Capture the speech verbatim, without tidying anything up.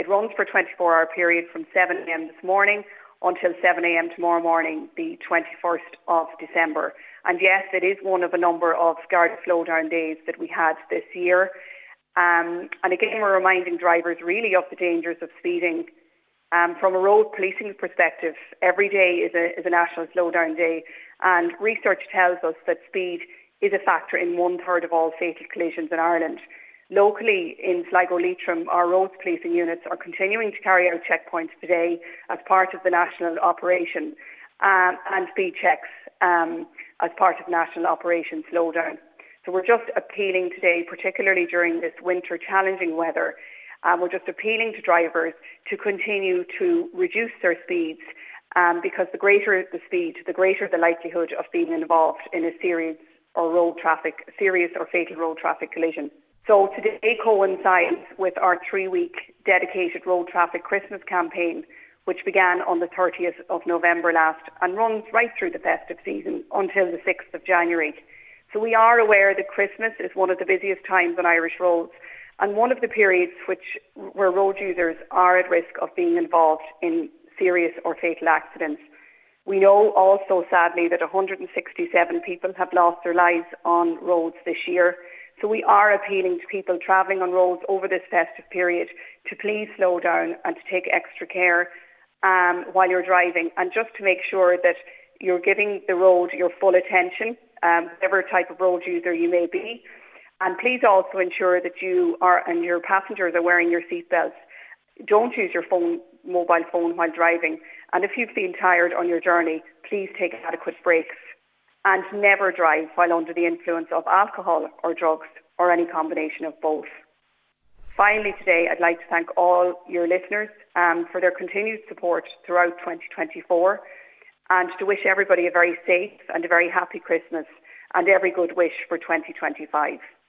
It runs for a twenty-four hour period from seven a m this morning until seven a m tomorrow morning, the twenty-first of December. And yes, it is one of a number of Garda slowdown days that we had this year. Um, and again, we're reminding drivers really of the dangers of speeding. Um, from a road policing perspective, every day is a, is a national slowdown day, and research tells us that speed is a factor in one third of all fatal collisions in Ireland. Locally in Sligo Leitrim, our roads policing units are continuing to carry out checkpoints today as part of the national operation, um, and speed checks um, as part of National Operation Slowdown. So we're just appealing today, particularly during this winter challenging weather, um, we're just appealing to drivers to continue to reduce their speeds, um, because the greater the speed, the greater the likelihood of being involved in a serious or road traffic, serious or fatal road traffic collision. So today coincides with our three-week dedicated road traffic Christmas campaign, which began on the thirtieth of November last and runs right through the festive season until the sixth of January. So we are aware that Christmas is one of the busiest times on Irish roads and one of the periods which where road users are at risk of being involved in serious or fatal accidents. We know also, sadly, that one hundred sixty-seven people have lost their lives on roads this year. So we are appealing to people travelling on roads over this festive period to please slow down and to take extra care um, while you're driving, and just to make sure that you're giving the road your full attention, um, whatever type of road user you may be. And please also ensure that you are and your passengers are wearing your seatbelts. Don't use your phone, mobile phone while driving. And if you feel tired on your journey, please take adequate breaks. And never drive while under the influence of alcohol or drugs or any combination of both. Finally today, I'd like to thank all your listeners um, for their continued support throughout twenty twenty-four, and to wish everybody a very safe and a very happy Christmas and every good wish for twenty twenty-five.